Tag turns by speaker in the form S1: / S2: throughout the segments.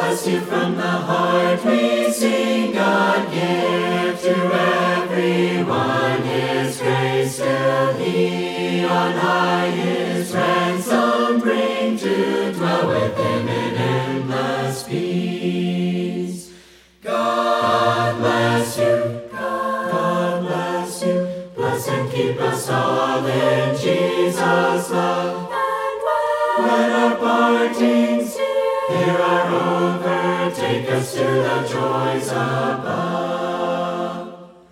S1: bless you from the heart. We sing God give to everyone His grace till He on high His ransom bring to dwell with Him in endless peace. God bless you, God bless you, bless and keep us all in Jesus' love. When our partings here are over, take us to the joys above.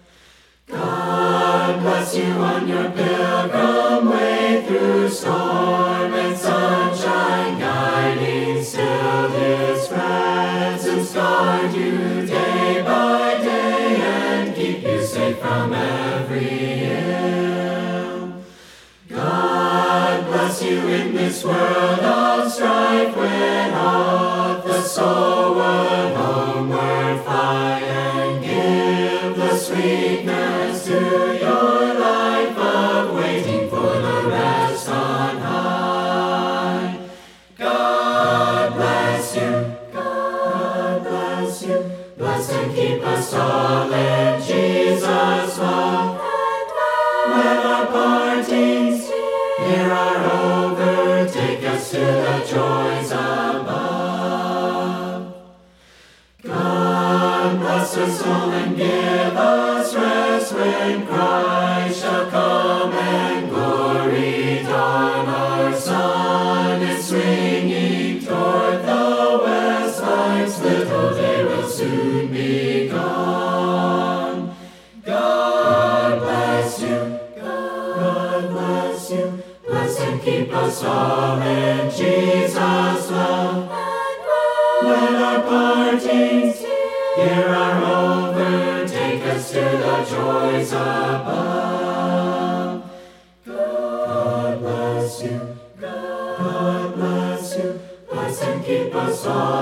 S1: God bless you on your pilgrim way through storm and sunshine, guiding still His presence, guard you day by day and keep you safe from every ill. God bless you in this world of strife, when oft the soul would homeward fly, and give the sweetness to your life of waiting for the rest on high. God bless you, God bless you, bless and keep us all in Jesus' love. When our partings here are over, take us to the joys above. God bless us all and give us rest when Christ shall come and glory dawn. Our sun is swinging toward the west, life's little day will soon be gone. God bless you, God bless you, bless and keep us all in Jesus' love. When our partings here are over, take us to the joys above. God bless you, God bless you, bless and keep us all